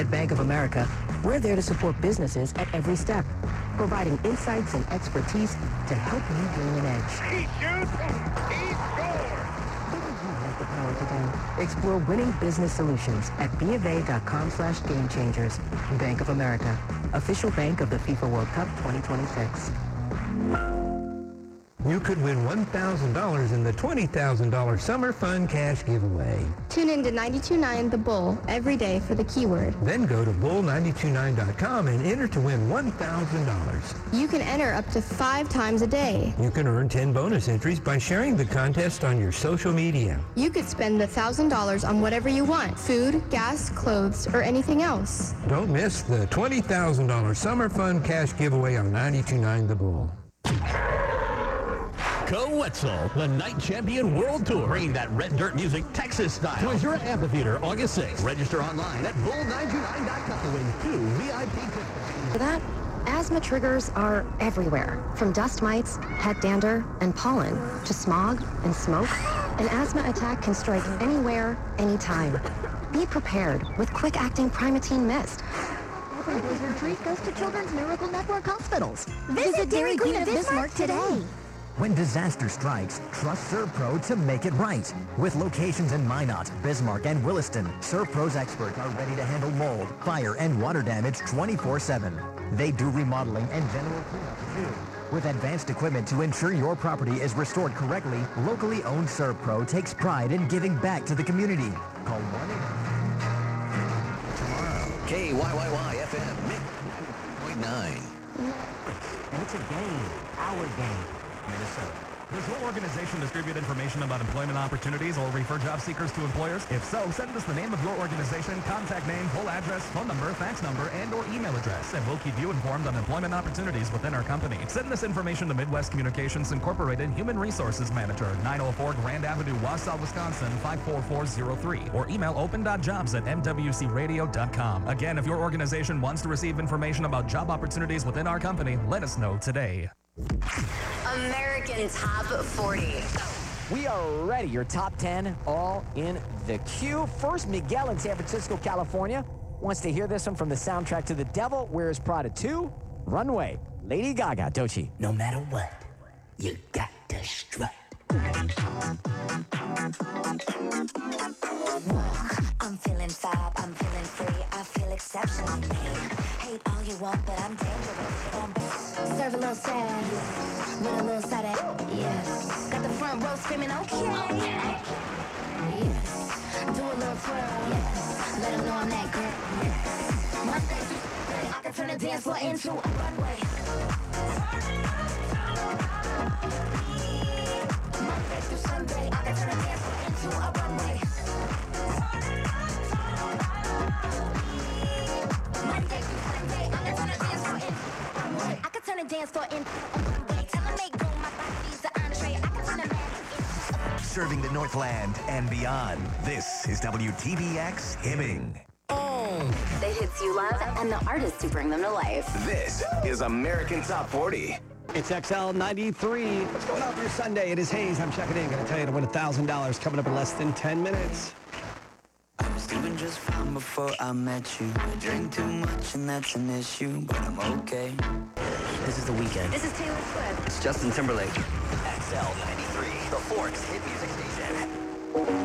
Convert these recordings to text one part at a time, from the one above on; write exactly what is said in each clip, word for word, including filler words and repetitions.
At Bank of America, we're there to support businesses at every step, providing insights and expertise to help you gain an edge. He shoots, he scores! What do you have the power to do? Explore winning business solutions at BofA.com slash game changers. Bank of America, official bank of the FIFA World Cup twenty twenty-six. You could win one thousand dollars in the twenty thousand dollars Summer Fun Cash Giveaway. Tune in to ninety-two point nine The Bull every day for the keyword. Then go to bull nine two nine dot com and enter to win one thousand dollars. You can enter up to five times a day. You can earn ten bonus entries by sharing the contest on your social media. You could spend the one thousand dollars on whatever you want, food, gas, clothes, or anything else. Don't miss the twenty thousand dollars Summer Fun Cash Giveaway on ninety-two point nine The Bull. Go Wetzel, the Night Champion World Tour. Bringing that red dirt music Texas style. To Azura Amphitheater, August sixth. Register online at bull nine two nine dot com to win two V I P tickets. For that, asthma triggers are everywhere. From dust mites, head dander, and pollen, to smog and smoke, an asthma attack can strike anywhere, anytime. Be prepared with quick-acting Primatene Mist. Every blizzard treat goes to Children's Miracle Network hospitals. Visit Dairy Queen of Bismarck today. When disaster strikes, trust ServPro to make it right. With locations in Minot, Bismarck, and Williston, ServPro's experts are ready to handle mold, fire, and water damage twenty-four seven. They do remodeling and general cleanup too. With advanced equipment to ensure your property is restored correctly, locally owned ServPro takes pride in giving back to the community. Call one eight hundred tomorrow. K Y Y Y F M point nine. And it's a game, our game. Minnesota. Does your organization distribute information about employment opportunities or refer job seekers to employers? If so, send us the name of your organization, contact name, full address, phone number, fax number, and or email address, and we'll keep you informed on employment opportunities within our company. Send this information to Midwest Communications Incorporated Human Resources Manager, nine oh four Grand Avenue, Wausau, Wisconsin, five four four zero three, or email open dot jobs at m w c radio dot com. Again, if your organization wants to receive information about job opportunities within our company, let us know today. American Top forty. We are ready. Your top ten all in the queue. First, Miguel in San Francisco, California wants to hear this one from the soundtrack to The Devil Wears Prada two, Runway, Lady Gaga, Dochi. No matter what, you got to strut. I'm feeling fab, I'm feeling free, I feel exceptional. Hate all you want, but I'm dangerous. Serve a little sad, with a little side of, yes. Got the front row screaming, okay. Yes. Do a little twirl, yes. Let them know I'm that girl, yes. Monday through Sunday, I can turn the dance floor into a runway. Monday through Sunday, I can turn the dance floor into a runway. Monday through Sunday, I can turn the dance floor into a runway. I can turn the dance floor into a runway. Tell them make room, my body's the entree. I can turn the man into. Serving the Northland and beyond, this is W T B X Hibbing. The hits you love and the artists who bring them to life. This is American Top forty. It's X L ninety-three. What's going on for your Sunday? It is Hayes. I'm checking in. Going to tell you to win one thousand dollars coming up in less than ten minutes. I was doing just fine before I met you. I drink too much and that's an issue, but I'm okay. This is The Weeknd. This is Taylor Swift. It's Justin Timberlake. X L ninety-three, the Forks hit music station.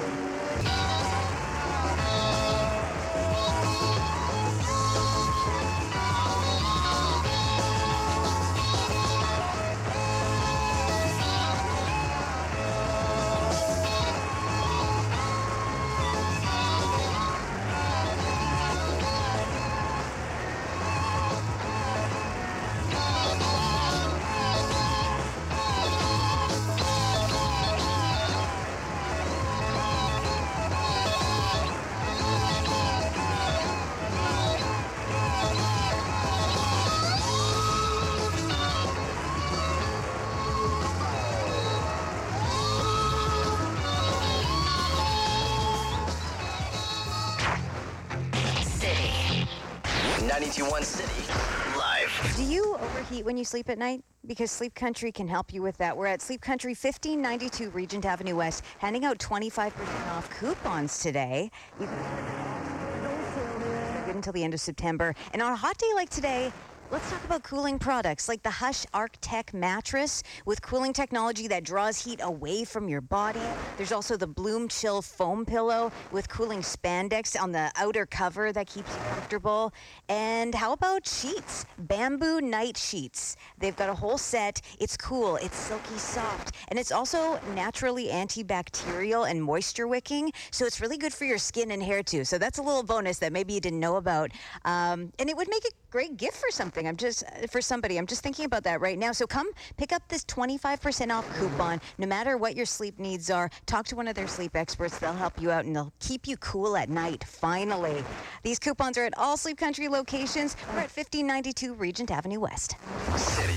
ninety-two point one City, live. Do you overheat when you sleep at night? Because Sleep Country can help you with that. We're at Sleep Country, fifteen ninety-two Regent Avenue West, handing out twenty-five percent off coupons today. You can until the end of September. And on a hot day like today, let's talk about cooling products like the Hush Arctec mattress with cooling technology that draws heat away from your body. There's also the Bloom Chill foam pillow with cooling spandex on the outer cover that keeps you comfortable. And how about sheets? Bamboo Night Sheets. They've got a whole set. It's cool, it's silky soft, and it's also naturally antibacterial and moisture wicking, so it's really good for your skin and hair too. So that's a little bonus that maybe you didn't know about. Um, and it would make a great gift for something. I'm just for somebody. I'm just thinking about that right now. So come pick up this twenty-five percent off coupon. No matter what your sleep needs are, talk to one of their sleep experts. They'll help you out and they'll keep you cool at night. Finally, these coupons are at all Sleep Country locations. We're at fifteen ninety-two Regent Avenue West. City.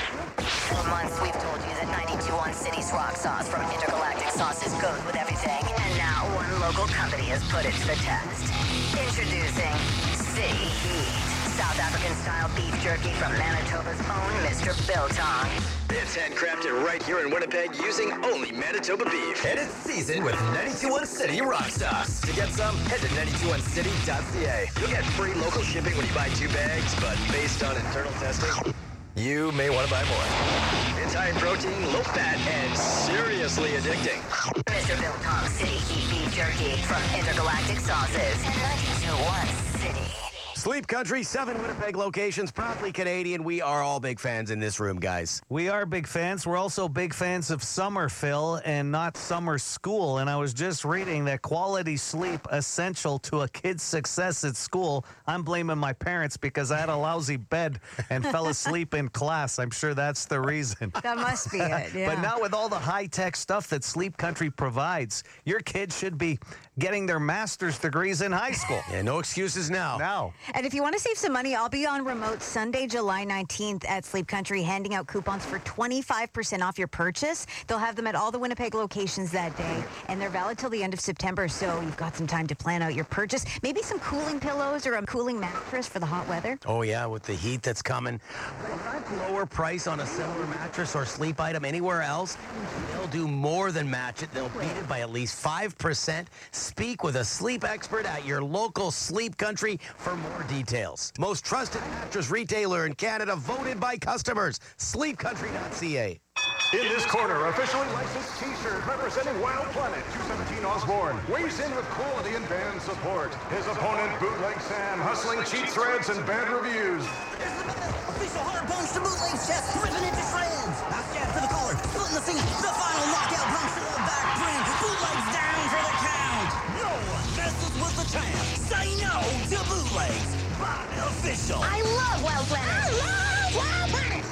For months, we've told you that ninety-two point one City's rock sauce from Intergalactic Sauces goes with everything, and now one local company has put it to the test. Introducing City Heat. South African-style beef jerky from Manitoba's own Mister Biltong. It's handcrafted right here in Winnipeg using only Manitoba beef. And it's seasoned with ninety-two point one City rock sauce. To get some, head to ninety-two one city dot c a. You'll get free local shipping when you buy two bags, but based on internal testing, you may want to buy more. It's high protein, low fat, and seriously addicting. Mister Biltong City Heat beef jerky from Intergalactic Sauces and ninety-two point one City. Sleep Country, seven Winnipeg locations, proudly Canadian. We are all big fans in this room, guys. We are big fans. We're also big fans of summer, Phil, and not summer school. And I was just reading that quality sleep essential to a kid's success at school. I'm blaming my parents because I had a lousy bed and fell asleep in class. I'm sure that's the reason. That must be it, yeah. But now with all the high-tech stuff that Sleep Country provides, your kids should be getting their master's degrees in high school. Yeah, no excuses now. Now. And if you want to save some money, I'll be on remote Sunday, July nineteenth at Sleep Country, handing out coupons for twenty-five percent off your purchase. They'll have them at all the Winnipeg locations that day, and they're valid till the end of September, so you've got some time to plan out your purchase. Maybe some cooling pillows or a cooling mattress for the hot weather. Oh, yeah, with the heat that's coming. Lower price on a similar mattress or sleep item anywhere else, they'll do more than match it. They'll beat it by at least five percent. Speak with a sleep expert at your local Sleep Country for more details. Most trusted mattress retailer in Canada, voted by customers. sleep country dot c a. In this corner, officially licensed T-shirt representing Wild Planet, two seventeen Osborne, weighs in with quality and band support. His opponent, Bootleg Sam, hustling cheap threads and bad reviews. Official hard punch to Bootleg chest, ripping into shreds. Now jab for the collar, splitting the finger, the final knockout punch to the back brand. Bootleg's down for the count. No one messes with the champ. Say no to Bootlegs. By official. I love Wild Planet. I love Wild Planet.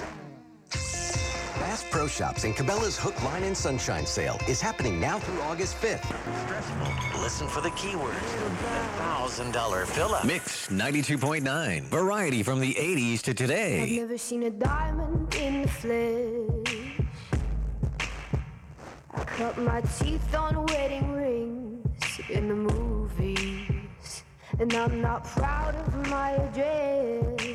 Bass Pro Shops and Cabela's Hook, Line, and Sunshine sale is happening now through August fifth. Listen for the keywords. The one thousand dollar fill-up. Mix ninety-two point nine. Variety from the eighties to I've today. never seen a diamond in the flesh. I cut my teeth on wedding rings in the movies, and I'm not proud of my address.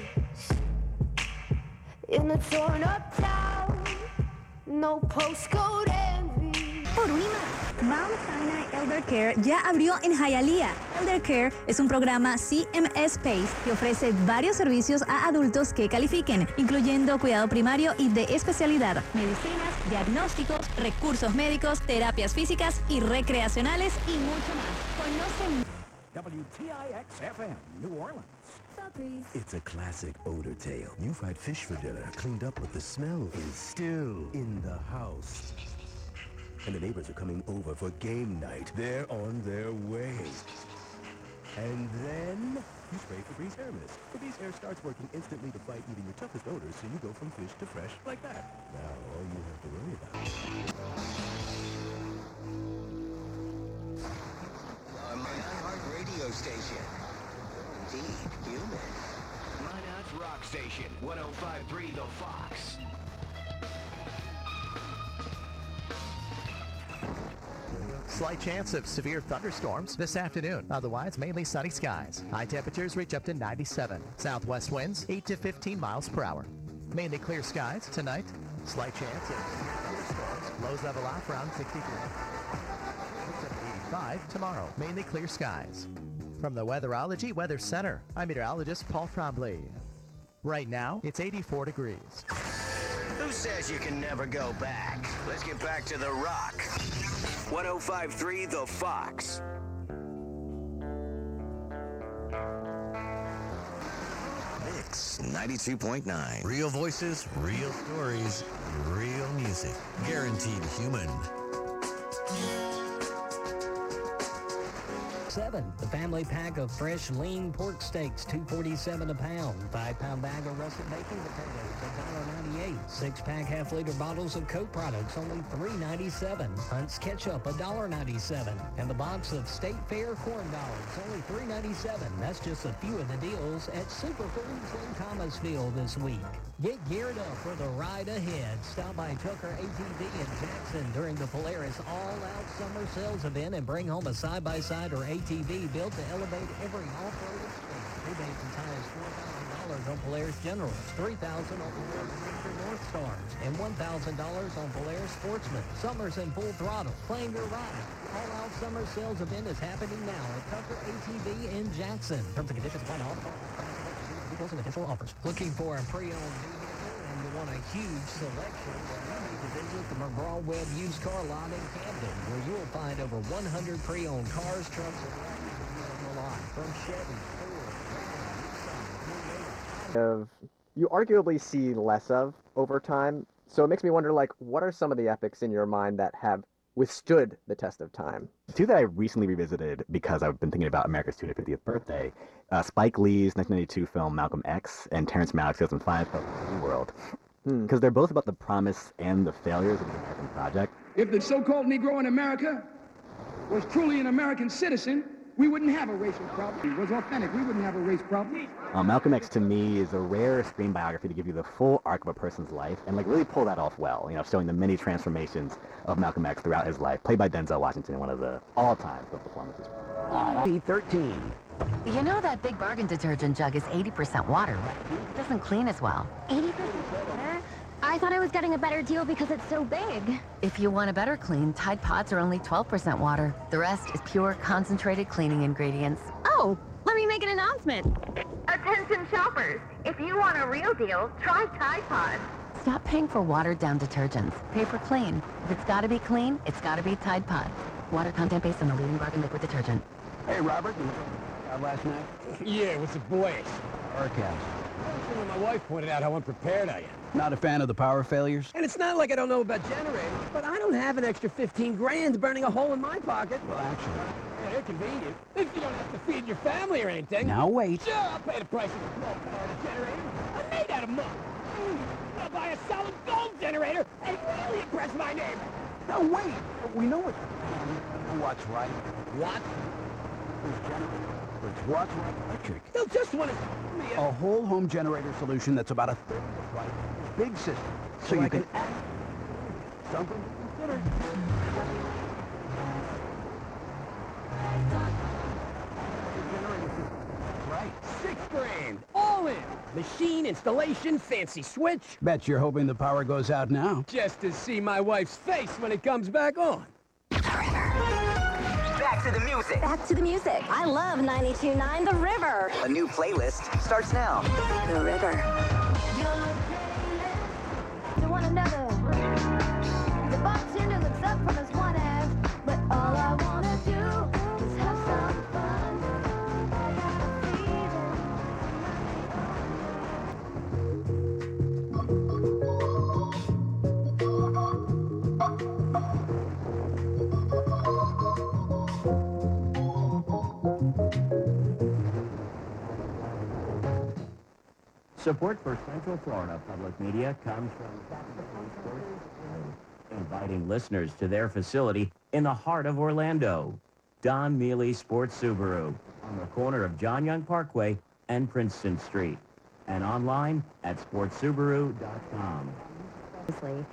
In a torn up town, no postcode envy. Por Unima, Mount Sinai Elder Care ya abrió en Hialeah. Elder Care es un programa C M S Space que ofrece varios servicios a adultos que califiquen, incluyendo cuidado primario y de especialidad, medicinas, diagnósticos, recursos médicos, terapias físicas y recreacionales y mucho más. Conoce W T I X F M, New Orleans. It's a classic odor tale. You've had fish for dinner, cleaned up, but the smell is still in the house. And the neighbors are coming over for game night. They're on their way. And then you spray Febreze Hair Mist. Febreze Hair starts working instantly to fight even your toughest odors, so you go from fish to fresh like that. Now all you have to worry about. On my iHeart radio station. Indeed, human. Minot's Rock Station, one oh five point three The Fox. Slight chance of severe thunderstorms this afternoon. Otherwise, mainly sunny skies. High temperatures reach up to ninety-seven. Southwest winds, eight to fifteen miles per hour. Mainly clear skies tonight. Slight chance of thunderstorms. Lows level off around sixty-three. eighty-five tomorrow. Mainly clear skies. From the Weatherology Weather Center, I'm meteorologist Paul Trombley. Right now, it's eighty-four degrees. Who says you can never go back? Let's get back to The Rock. one oh five point three The Fox. Mix ninety-two point nine. Real voices, real stories, real music. Guaranteed human. Seven, the family pack of fresh lean pork steaks, two forty-seven a pound. Five pound bag of russet bacon potatoes, one ninety-eight. Six pack half liter bottles of Coke products, only three dollars and ninety-seven cents. Hunt's ketchup, one ninety-seven. And the box of State Fair corn dogs, only three dollars and ninety-seven cents. That's just a few of the deals at Superfoods in Thomasville this week. Get geared up for the ride ahead. Stop by Tucker A T V in Jackson during the Polaris All-Out Summer Sales event and bring home a side-by-side or A T V built to elevate every off-road experience. Rebates as high as four thousand dollars on Polaris Generals, three thousand dollars on Polaris Ranger North Stars, and one thousand dollars on Polaris Sportsman. Summer's in full throttle. Claim your ride. All-Out Summer Sales event is happening now at Tucker A T V in Jackson. Terms and conditions apply to all details and additional offers. Looking for a pre-owned vehicle and you want a huge selection? Well, you need to visit the McGraw-Webb used car lot in Camden, where you will find over one hundred pre-owned cars, trucks, and wagons on the lot. From Chevy, Ford, of you arguably see less of over time. So it makes me wonder, like, what are some of the epics in your mind that have withstood the test of time? Two that I recently revisited because I've been thinking about America's two hundred fiftieth birthday. Uh, Spike Lee's nineteen ninety-two film Malcolm X and Terrence Malick's two thousand five film New World. Because they're both about the promise and the failures of the American project. If the so-called Negro in America was truly an American citizen, we wouldn't have a racial problem. It was authentic. We wouldn't have a race problem. Uh, Malcolm X, to me, is a rare screen biography to give you the full arc of a person's life and like really pull that off well, you know, showing the many transformations of Malcolm X throughout his life, played by Denzel Washington, one of the all-time good performances. P thirteen. You know that Big Bargain detergent jug is eighty percent water, right? It doesn't clean as well. eighty percent water? I thought I was getting a better deal because it's so big. If you want a better clean, Tide Pods are only twelve percent water. The rest is pure, concentrated cleaning ingredients. Oh, let me make an announcement. Attention shoppers, if you want a real deal, try Tide Pods. Stop paying for watered-down detergents. Pay for clean. If it's gotta be clean, it's gotta be Tide Pods. Water content based on the leading bargain liquid detergent. Hey, Robert, you out last night? Yeah, what's the boys? Arcast. When my wife pointed out how unprepared I am. Not a fan of the power failures? And it's not like I don't know about generators, but I don't have an extra fifteen grand burning a hole in my pocket. Well, actually. Yeah, they're convenient. If you don't have to feed your family or anything. Now wait. Sure, I'll pay the price of a small power generator. I'm made out of mud. I'll buy a solid gold generator and really impress my neighbor. Now wait. We know what. What's right? What? It's what's right electric. They'll just want to... A whole home generator solution that's about a third of the price. Big system. So, so you can add something to consider. Right. Six grand. All in. Machine, installation, fancy switch. Bet you're hoping the power goes out now. Just to see my wife's face when it comes back on. Back to the music. Back to the music. I love ninety-two point nine The River. A new playlist starts now. The River. To one another. The bartender looks up from his one half, but all I wanna do is have some fun. I got a feeling. Support for Central Florida Public Media comes from inviting listeners to their facility in the heart of Orlando. Don Mealy Sports Subaru on the corner of John Young Parkway and Princeton Street. And online at sports subaru dot com.